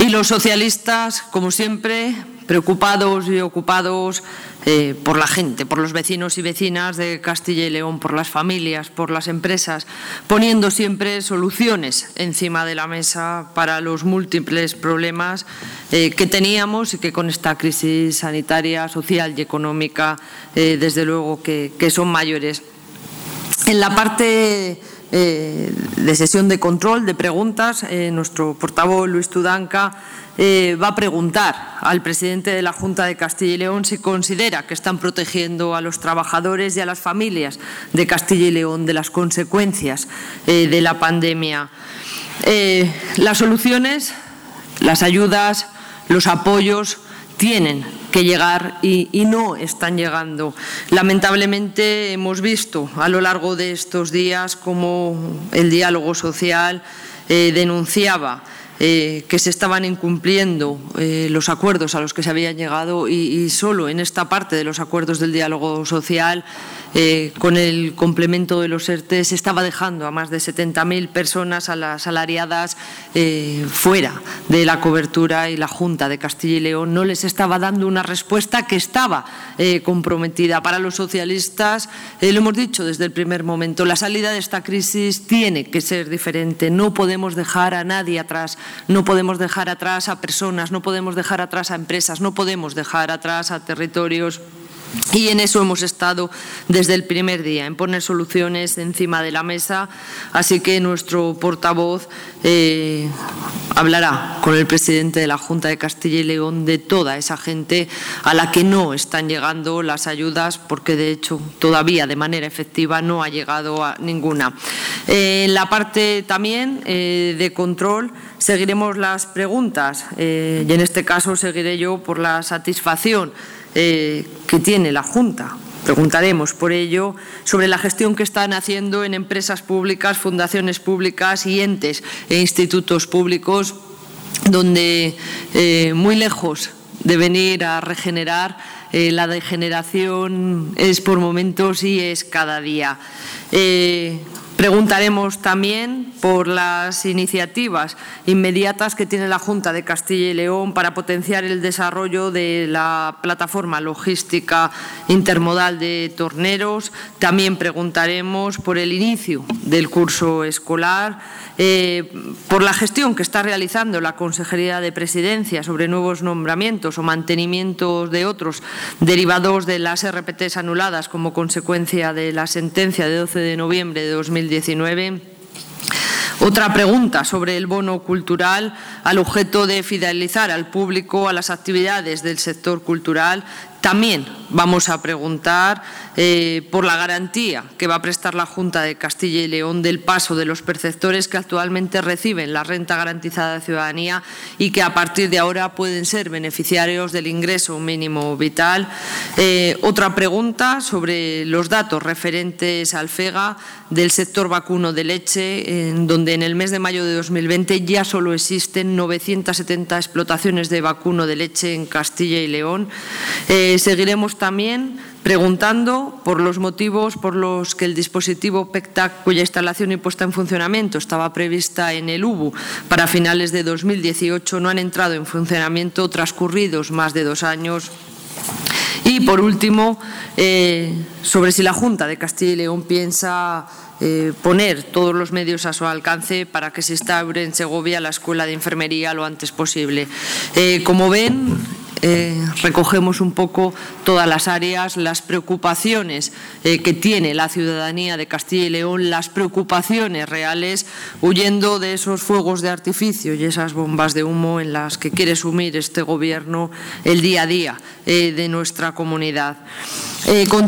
los socialistas, como siempre, preocupados y ocupados por la gente, por los vecinos y vecinas de Castilla y León, por las familias, por las empresas, poniendo siempre soluciones encima de la mesa para los múltiples problemas que teníamos y que con esta crisis sanitaria, social y económica, desde luego que son mayores. En la parte de sesión de control, de preguntas, nuestro portavoz Luis Tudanca va a preguntar al presidente de la Junta de Castilla y León si considera que están protegiendo a los trabajadores y a las familias de Castilla y León de las consecuencias de la pandemia. Las soluciones, las ayudas, los apoyos tienen que llegar y no están llegando. Lamentablemente hemos visto a lo largo de estos días cómo el diálogo social denunciaba que se estaban incumpliendo los acuerdos a los que se habían llegado y solo en esta parte de los acuerdos del diálogo social, con el complemento de los ERTE, se estaba dejando a más de 70.000 personas asalariadas fuera de la cobertura, y la Junta de Castilla y León no les estaba dando una respuesta que estaba comprometida. Para los socialistas, lo hemos dicho desde el primer momento, la salida de esta crisis tiene que ser diferente. No podemos dejar a nadie atrás. No podemos dejar atrás a personas, no podemos dejar atrás a empresas, no podemos dejar atrás a territorios. Y en eso hemos estado desde el primer día, en poner soluciones encima de la mesa. Así que nuestro portavoz hablará con el presidente de la Junta de Castilla y León de toda esa gente a la que no están llegando las ayudas, porque de hecho todavía de manera efectiva no ha llegado a ninguna. En la parte también de control seguiremos las preguntas y en este caso seguiré yo por la satisfacción que tiene la Junta. Preguntaremos por ello sobre la gestión que están haciendo en empresas públicas, fundaciones públicas y entes e institutos públicos, donde muy lejos de venir a regenerar, la degeneración es por momentos y es cada día. Preguntaremos también por las iniciativas inmediatas que tiene la Junta de Castilla y León para potenciar el desarrollo de la plataforma logística intermodal de Torneros. También preguntaremos por el inicio del curso escolar, por la gestión que está realizando la Consejería de Presidencia sobre nuevos nombramientos o mantenimientos de otros derivados de las RPTs anuladas como consecuencia de la sentencia de 12 de noviembre de 2019. Otra pregunta sobre el bono cultural, al objeto de fidelizar al público a las actividades del sector cultural. También vamos a preguntar por la garantía que va a prestar la Junta de Castilla y León del paso de los perceptores que actualmente reciben la renta garantizada de ciudadanía y que a partir de ahora pueden ser beneficiarios del ingreso mínimo vital. Otra pregunta sobre los datos referentes al FEGA del sector vacuno de leche, en donde en el mes de mayo de 2020 ya solo existen 970 explotaciones de vacuno de leche en Castilla y León. Seguiremos también preguntando por los motivos por los que el dispositivo PECTAC, cuya instalación y puesta en funcionamiento estaba prevista en el UBU para finales de 2018, no han entrado en funcionamiento transcurridos más de 2 años. Y, por último, sobre si la Junta de Castilla y León piensa poner todos los medios a su alcance para que se instaure en Segovia la Escuela de Enfermería lo antes posible. Como ven, recogemos un poco todas las áreas, las preocupaciones que tiene la ciudadanía de Castilla y León, las preocupaciones reales, huyendo de esos fuegos de artificio y esas bombas de humo en las que quiere sumir este Gobierno el día a día de nuestra comunidad.